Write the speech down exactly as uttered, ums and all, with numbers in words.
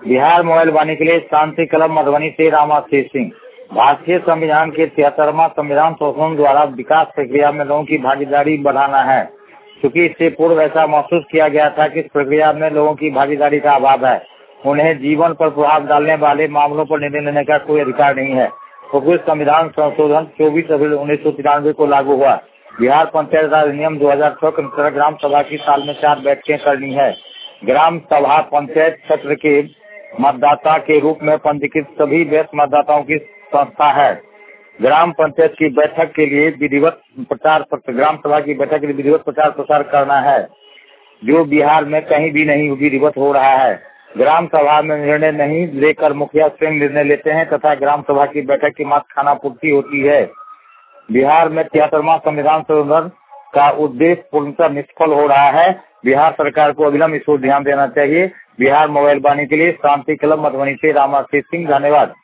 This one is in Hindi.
बिहार मोबाइल वाणी के लिए शांति क्लब मधुबनी से रामाशीष सिंह। भारतीय संविधान के तिहत्तरवां संविधान संशोधन द्वारा विकास प्रक्रिया में लोगों की भागीदारी बढ़ाना है, क्योंकि इससे पूर्व ऐसा महसूस किया गया था कि इस प्रक्रिया में लोगों की भागीदारी का अभाव है। उन्हें जीवन पर प्रभाव डालने वाले मामलों पर निर्णय लेने का कोई अधिकार नहीं है। तो संविधान संशोधन चौबीस अप्रैल उन्नीस सौ तिरानवे को लागू हुआ। बिहार पंचायत राज अधिनियम दो हजार छह के अनुसार ग्राम सभा की साल में चार बैठकें करनी है। ग्राम सभा पंचायत क्षेत्र के मतदाता के रूप में पंजीकृत सभी वयस्क मतदाताओं की संस्था है। ग्राम पंचायत की बैठक के लिए विधिवत प्रचार ग्राम सभा की बैठक के लिए विधिवत प्रचार प्रसार करना है, जो बिहार में कहीं भी नहीं विधिवत हो रहा है। ग्राम सभा में निर्णय नहीं लेकर मुखिया स्वयं निर्णय लेते हैं तथा ग्राम सभा की बैठक की मात्र खाना पूर्ति होती है। बिहार में तिहत्तरवां संविधान संशोधन का उद्देश्य पूर्णतः निष्फल हो रहा है। बिहार सरकार को अविलंब इस ओर ध्यान देना चाहिए। बिहार मोबाइल वाणी के लिए शांति क्लब मधुबनी से रामाशीष सिंह। धन्यवाद।